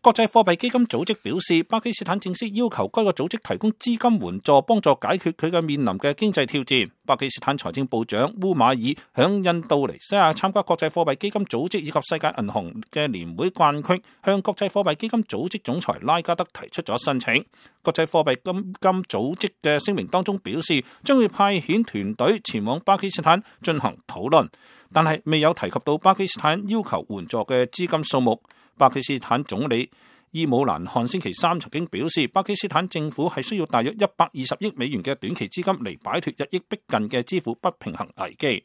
國際貨幣基金組織表示，巴基斯坦正式要求該個組織提供資金援助，幫助解決佢嘅面臨嘅經濟挑戰。巴基斯坦財政部長烏馬爾響印度尼西亞參加國際貨幣基金組織以及世界銀行嘅年會慣區，向國際貨幣基金組織總裁拉加德提出咗申請。國際貨幣基金組織嘅聲明當中表示，將會派遣團隊前往巴基斯坦進行討論，但係未有提及到巴基斯坦要求援助嘅資金數目。巴基斯坦總理伊姆蘭汗星期三曾經表示，巴基斯坦政府係需要大約120億美元嘅短期資金嚟擺脫日益逼近嘅支付不平衡危機。